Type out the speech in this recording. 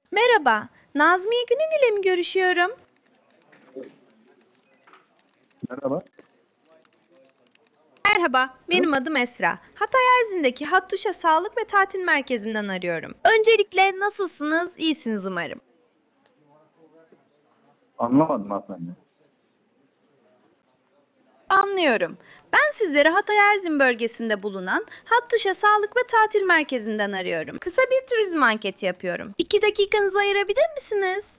Merhaba, Nazmiye Günün ile mi görüşüyorum? Merhaba. Merhaba, Kim? benim adım Esra. Hatay Erzin'deki Hattuşa Sağlık ve Tatil Merkezi'nden arıyorum. Öncelikle nasılsınız? İyisiniz umarım. Anlamadım hanımefendi. Anlıyorum. Ben sizleri Hatay Erzin bölgesinde bulunan Hattuşa Sağlık ve Tatil Merkezi'nden arıyorum. Kısa bir turizm anketi yapıyorum. 2 dakikanızı ayırabilir misiniz?